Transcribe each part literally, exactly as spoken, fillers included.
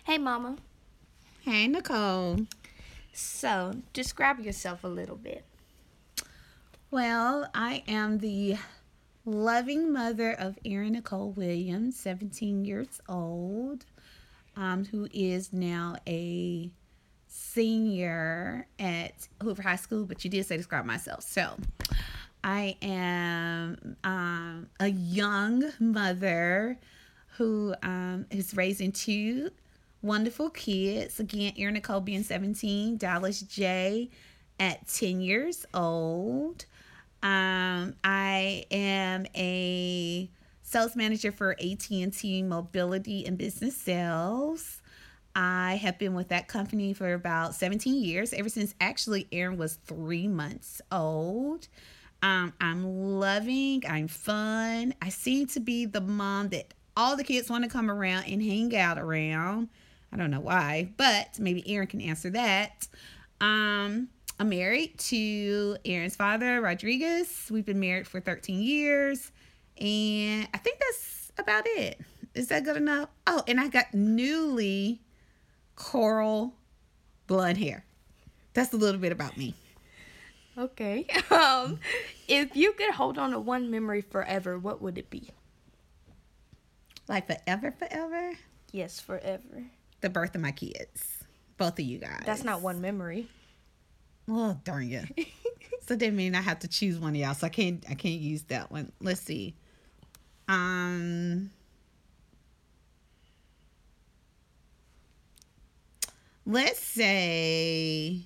Hey, Mama. Hey, Nicole. So, describe yourself a little bit. Well, I am the loving mother of Erin Nicole Williams, seventeen years old, um, who is now a senior at Hoover High School, but you did say describe myself. So, I am um, a young mother who um, is raising two wonderful kids. Again, Erin Nicole being seventeen, Dallas J at ten years old. Um, I am a sales manager for A T and T Mobility and Business Sales. I have been with that company for about seventeen years, ever since actually Erin was three months old. Um, I'm loving, I'm fun. I seem to be the mom that all the kids want to come around and hang out around. I don't know why, but maybe Erin can answer that. Um, I'm married to Erin's father, Rodriguez. We've been married for thirteen years. And I think that's about it. Is that good enough? Oh, and I got newly coral blonde hair. That's a little bit about me. Okay. Um, if you could hold on to one memory forever, what would it be? Like forever, forever? Yes, forever. The birth of my kids. Both of you guys. That's not one memory. Oh, darn you. So that means I have to choose one of y'all. So I can't I can't use that one. Let's see. Um let's say,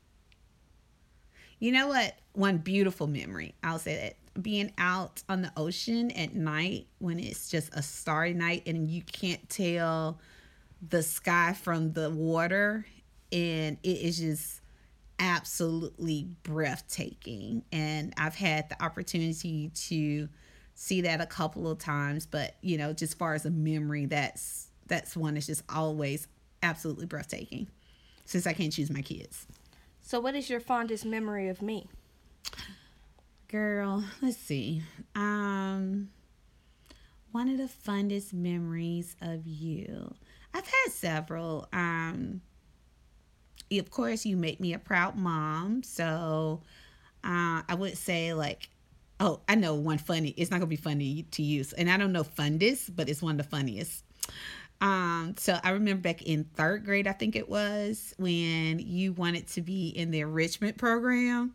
you know what? One beautiful memory. I'll say that. Being out on the ocean at night when it's just a starry night and you can't tell the sky from the water, and it is just absolutely breathtaking. And I've had the opportunity to see that a couple of times, but you know, just far as a memory, that's that's one that's just always absolutely breathtaking, since I can't choose my kids. So, what is your fondest memory of me? Girl, let's see. Um, one of the fondest memories of you. I've had several. Um, of course, you make me a proud mom. So, uh, I would say like, oh, I know one funny. It's not gonna be funny to use, and I don't know fondest, but it's one of the funniest. Um, so I remember back in third grade, I think it was, when you wanted to be in the enrichment program.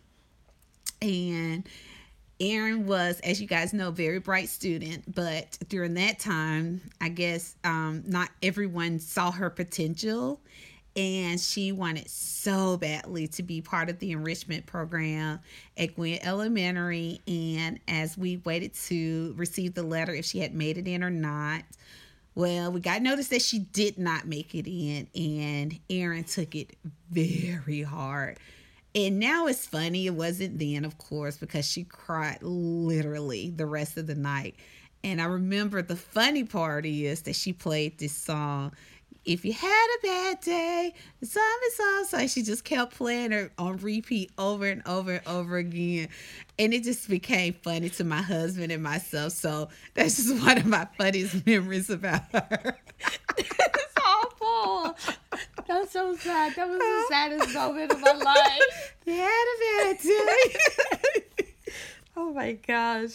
And Erin was, as you guys know, a very bright student, but during that time, I guess um, not everyone saw her potential, and she wanted so badly to be part of the enrichment program at Gwen Elementary. And as we waited to receive the letter if she had made it in or not, well, we got notice that she did not make it in, and Erin took it very hard. And now it's funny. It wasn't then, of course, because she cried literally the rest of the night. And I remember the funny part is that she played this song. If you had a bad day, the song is all so. She just kept playing her on repeat over and over and over again. And it just became funny to my husband and myself. So that's just one of my funniest memories about her. It's awful. That's so sad. That was the saddest moment of my life. You had a bad day. Oh my gosh.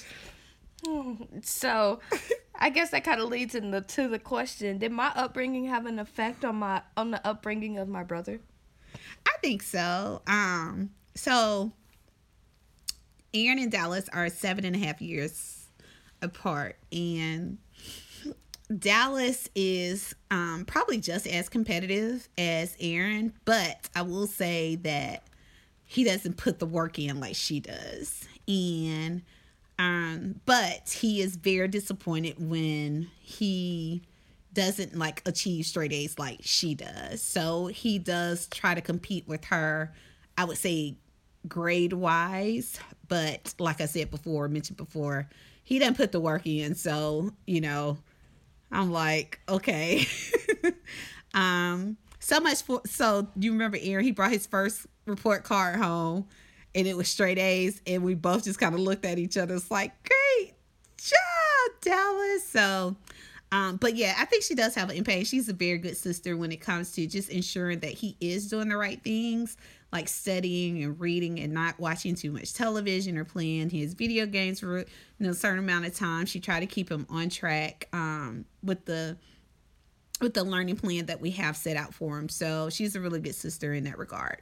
So, I guess that kind of leads into to the question: did my upbringing have an effect on my on the upbringing of my brother? I think so. Um, so Erin and Dallas are seven and a half years apart, and Dallas is um, probably just as competitive as Erin, but I will say that he doesn't put the work in like she does. And um, but he is very disappointed when he doesn't like achieve straight A's like she does. So he does try to compete with her, I would say grade wise, but like I said before, mentioned before, he doesn't put the work in. So, you know, I'm like, okay. um, so much for, so you remember Erin, he brought his first report card home and it was straight A's, and we both just kind of looked at each other. It's like, great job, Dallas. So Um, but yeah, I think she does have an impact. She's a very good sister when it comes to just ensuring that he is doing the right things, like studying and reading and not watching too much television or playing his video games for, you know, a certain amount of time. She tried to keep him on track um, with the with the learning plan that we have set out for him. So she's a really good sister in that regard.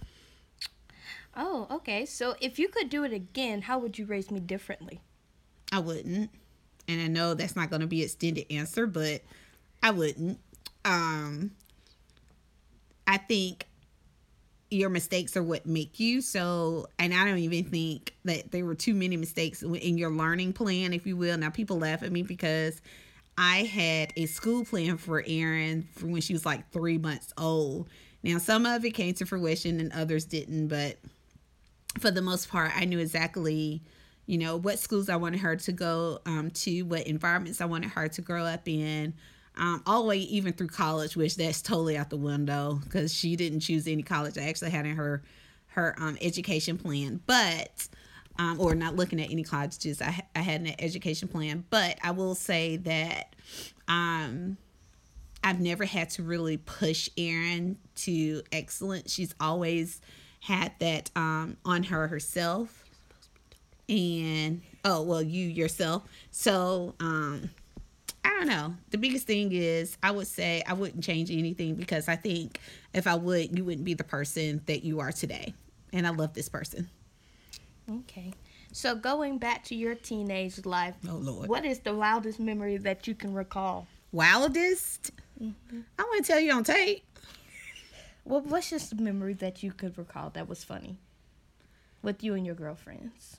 Oh, okay. So if you could do it again, how would you raise me differently? I wouldn't. And I know that's not going to be an extended answer, but I wouldn't. Um, I think your mistakes are what make you. So, and I don't even think that there were too many mistakes in your learning plan, if you will. Now, people laugh at me because I had a school plan for Erin for when she was like three months old. Now, some of it came to fruition and others didn't, but for the most part, I knew exactly, you know, what schools I wanted her to go um, to, what environments I wanted her to grow up in, um, all the way even through college, which that's totally out the window because she didn't choose any college. I actually had in her her um, education plan, but um, or not looking at any colleges. I I had an education plan, but I will say that um, I've never had to really push Erin to excellence. She's always had that um, on her herself. And oh well, you yourself. So um I don't know, the biggest thing is I would say I wouldn't change anything because I think if I would, you wouldn't be the person that you are today, and I love this person. Okay, so going back to your teenage life, Oh Lord, what is the wildest memory that you can recall? Wildest? Mm-hmm. I want to tell you on tape. Well, what's just a memory that you could recall that was funny with you and your girlfriends?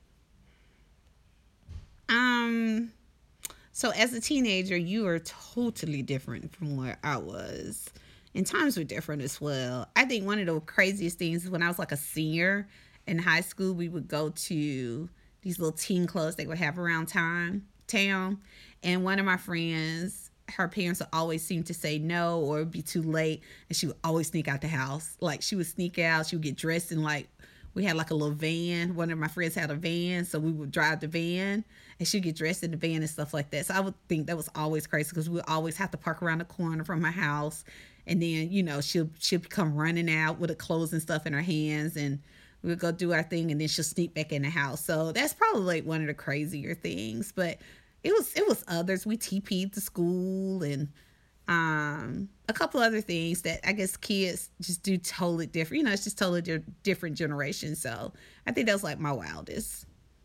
Um, so as a teenager, you were totally different from where I was. And times were different as well. I think one of the craziest things is when I was like a senior in high school, we would go to these little teen clubs they would have around time, town. And one of my friends, her parents would always seem to say no or it'd be too late. And she would always sneak out the house. Like she would sneak out, she would get dressed in like, we had like a little van. One of my friends had a van, so we would drive the van, and she'd get dressed in the van and stuff like that. So I would think that was always crazy because we would always have to park around the corner from my house, and then you know she'll she'll come running out with her clothes and stuff in her hands, and we would go do our thing, and then she'll sneak back in the house. So that's probably like one of the crazier things. But it was it was others. We T P'd to school and. Um, a couple other things that I guess kids just do totally different. You know, it's just totally di- different generations. So I think that was like my wildest.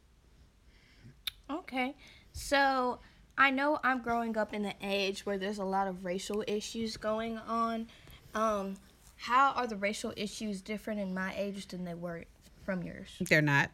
Okay. So I know I'm growing up in an age where there's a lot of racial issues going on. Um, how are the racial issues different in my age than they were from yours? They're not.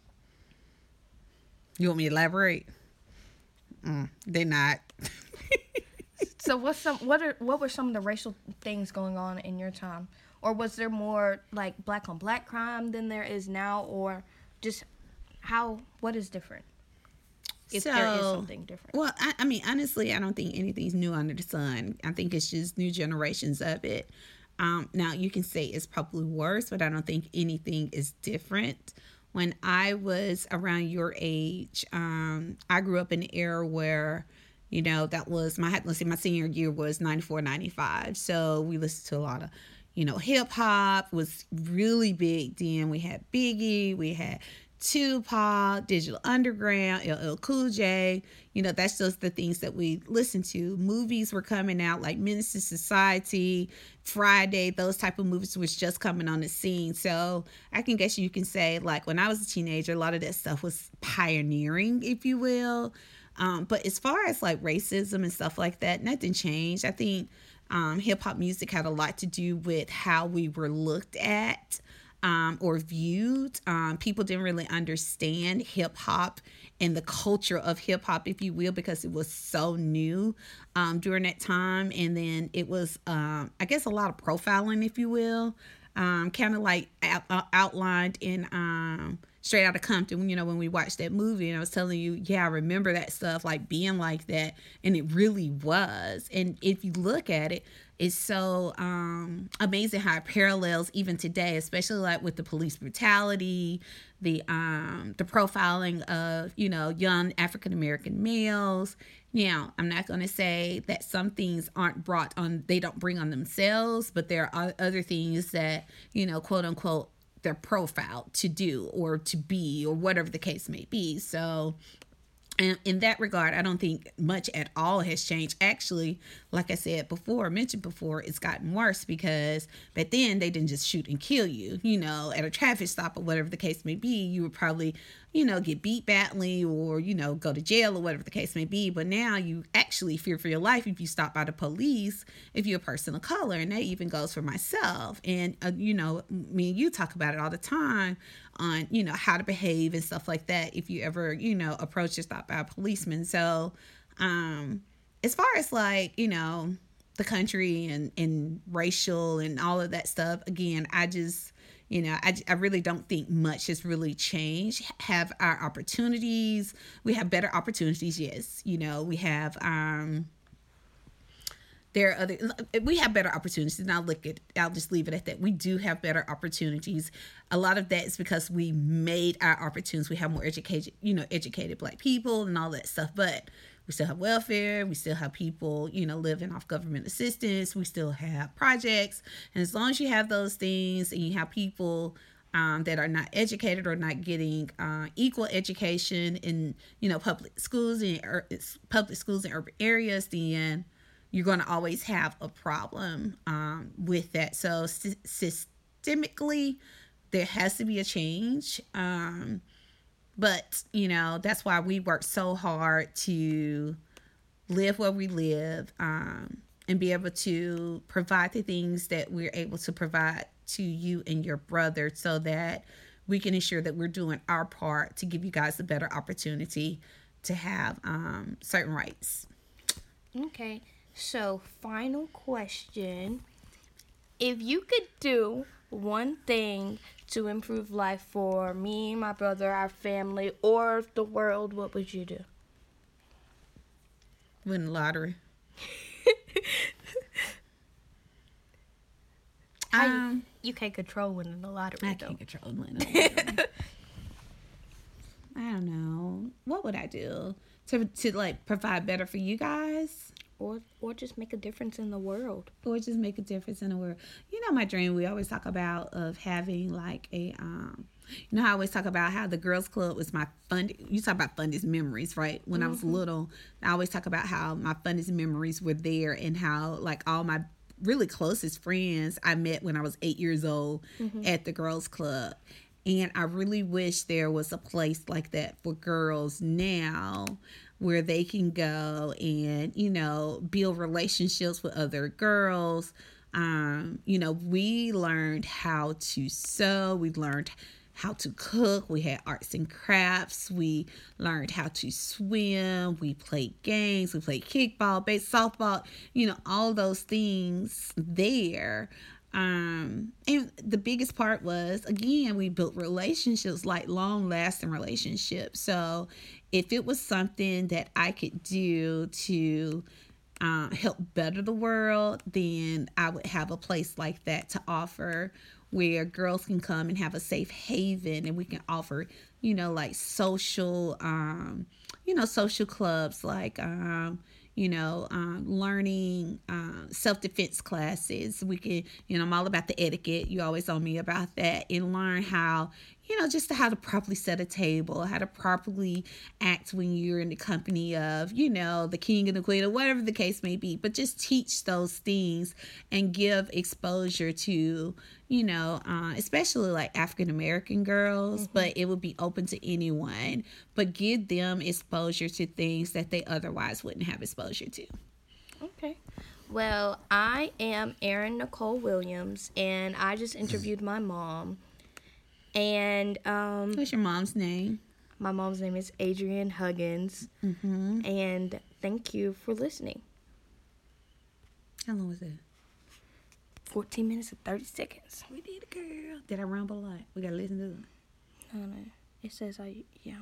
You want me to elaborate? Mm, they're not. So what's some what are what were some of the racial things going on in your time? Or was there more like black on black crime than there is now, or just how what is different? If so, there is something different. Well, I, I mean, honestly, I don't think anything's new under the sun. I think it's just new generations of it. Um, now you can say it's probably worse, but I don't think anything is different. When I was around your age, um, I grew up in an era where You know, that was my, let's see, my senior year was ninety-four, ninety-five. So we listened to a lot of, you know, hip hop was really big then. We had Biggie, we had Tupac, Digital Underground, L L Cool J. You know, that's just the things that we listened to. Movies were coming out like Menace to Society, Friday, those type of movies was just coming on the scene. So I can guess you can say, like, when I was a teenager, a lot of that stuff was pioneering, if you will. Um, but as far as like racism and stuff like that, nothing changed. I think um, hip hop music had a lot to do with how we were looked at um, or viewed. Um, people didn't really understand hip hop and the culture of hip hop, if you will, because it was so new um, during that time. And then it was, um, I guess, a lot of profiling, if you will, um, kind of like out- outlined in um, Straight Outta Compton, you know, when we watched that movie, and I was telling you, yeah, I remember that stuff like being like that, and it really was. And if you look at it, it's so um, amazing how it parallels even today, especially like with the police brutality, the um, the profiling of, you know, young African American males. Now, I'm not going to say that some things aren't brought on, they don't bring on themselves, but there are other things that, you know, quote unquote, they're profiled to do or to be or whatever the case may be. So and in that regard, I don't think much at all has changed. Actually, like I said before, mentioned before, it's gotten worse because back then they didn't just shoot and kill you, you know, at a traffic stop or whatever the case may be. You would probably, you know, get beat badly or, you know, go to jail or whatever the case may be. But now you actually fear for your life if you stop by the police, if you're a person of color. And that even goes for myself. And, uh, you know, me and you talk about it all the time on, you know, how to behave and stuff like that if you ever, you know, approach or stop by a policeman. So, um, as far as like, you know, the country and, and racial and all of that stuff, again, I just, you know, I, I really don't think much has really changed. Have our opportunities. We have better opportunities, yes. You know, we have, um, there are other, we have better opportunities, and I'll look at, I'll just leave it at that. We do have better opportunities. A lot of that is because we made our opportunities. We have more educated, you know, educated Black people and all that stuff, but we still have welfare. We still have people, you know, living off government assistance. We still have projects. And as long as you have those things and you have people um, that are not educated or not getting uh, equal education in, you know, public schools and er, public schools in urban areas, then you're going to always have a problem um, with that. So sy- systemically, there has to be a change. Um, but, you know, that's why we work so hard to live where we live um, and be able to provide the things that we're able to provide to you and your brother so that we can ensure that we're doing our part to give you guys a better opportunity to have um, certain rights. Okay. So, final question. If you could do one thing to improve life for me, my brother, our family, or the world, what would you do? Win the lottery. How um, you, you can't control winning the lottery, I though. can't control winning the lottery. I don't know. What would I do to to like provide better for you guys? Or or just make a difference in the world. Or just make a difference in the world. You know, my dream we always talk about of having like a, um, you know, I always talk about how the girls club was my fun. You talk about funnest memories, right? When mm-hmm. I was little, I always talk about how my funnest memories were there and how like all my really closest friends I met when I was eight years old mm-hmm. at the girls club. And I really wish there was a place like that for girls now where they can go and, you know, build relationships with other girls. Um, you know, we learned how to sew. We learned how to cook. We had arts and crafts. We learned how to swim. We played games. We played kickball, baseball, softball, you know, all those things there. Um, and the biggest part was, again, we built relationships, like long lasting relationships. So if it was something that I could do to um, help better the world, then I would have a place like that to offer where girls can come and have a safe haven, and we can offer, you know, like social, um, you know, social clubs, like, um, you know, um, learning uh, self-defense classes. We can, you know, I'm all about the etiquette. You always on me about that. And learn how, you know, just how to properly set a table, how to properly act when you're in the company of, you know, the king and the queen or whatever the case may be. But just teach those things and give exposure to, you know, uh, especially like African American girls, mm-hmm. but it would be open to anyone. But give them exposure to things that they otherwise wouldn't have exposure to. Okay. Well, I am Erin Nicole Williams, and I just interviewed my mom. And um, what's your mom's name? My mom's name is Adrienne Huggins. Mm-hmm. And thank you for listening. How long was that? fourteen minutes and thirty seconds. We did it, girl. Did I ramble a lot? We got to listen to it. No, no. It says I yeah.